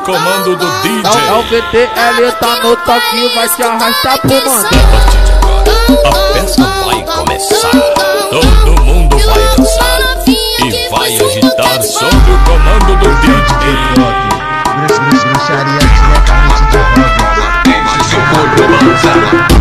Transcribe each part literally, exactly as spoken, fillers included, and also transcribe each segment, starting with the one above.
comando do D J. É o V T L, tá no toque, vai te arrastar pro mandar. A festa vai começar, todo mundo vai dançar e vai agitar sob o comando do D J. Bruxaria diretamente de roda. Deixa o corpo balançar.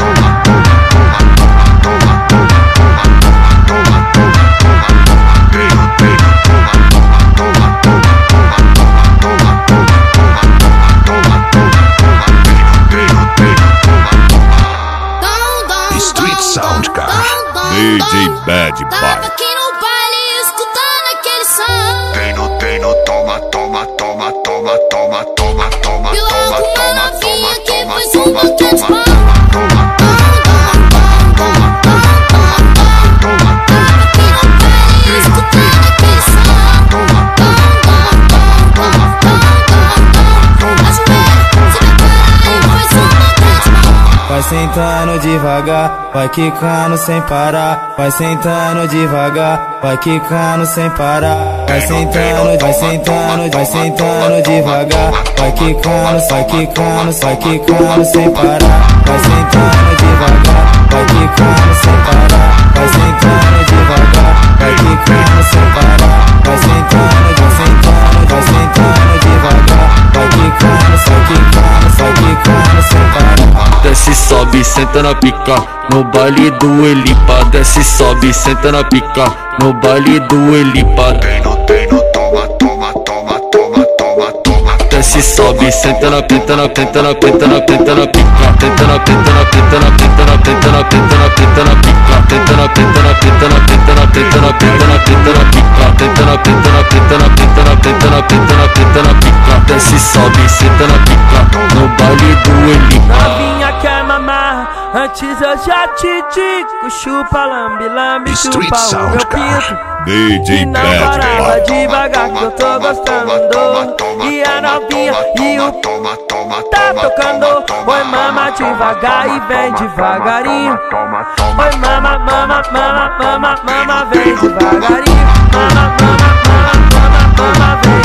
Street Sound, cara. D J Bad Boy. Tava aqui no baile escutando aquele som. Tem no, tem no, toma, toma, toma, toma, toma, toma, toma, E logo toma, uma toma, novinha que toma, faz um toma, botão de toma, pau. toma, Vai sentando devagar, vai quicando sem parar. Vai sentando devagar, vai quicando sem parar. Vai sentando, vai sentando, vai sentando devagar. Vai quicando, vai quicando, vai quicando sem parar. Vai sentando devagar, vai quicando sem parar. Vai sentando devagar, vai quicando sem parar. Vai sentando, vai sentando, vai sentando devagar. Vai quicando, vai quicando, vai quicando sem parar. Desce, sobe, senta na pica, no baile do Elipa. Desce, sobe, senta na pica, no baile do Elipa. tem no, tem no, toma, toma, toma, toma, toma, toma. Desce, sobe, senta na penta, na penta, na penta, na penta, na pica. Tenta na penta, na penta, na penta, na penta, na penta, na penta, na pica. Tenta na penta, na penta, na penta, na penta, na penta, na penta, na pica. Tenta na penta, na penta, na penta, na penta, na penta, na penta, na pica. Desce, sobe, senta na pica, no baile do Elipa. Novinha quer mamar, antes eu já te digo. Chupa, lambe, lambe, Street chupa o Sound, meu cara. pinto. D J E não Bad parava Boy. devagar que eu tô gostando. E a novinha e o toma, toma, tá tocando. Oi, mama devagar e vem devagarinho. Oi, mama, mama, mama, mama, mama, vem devagarinho. Mama, mama, mama, mama, mama, vem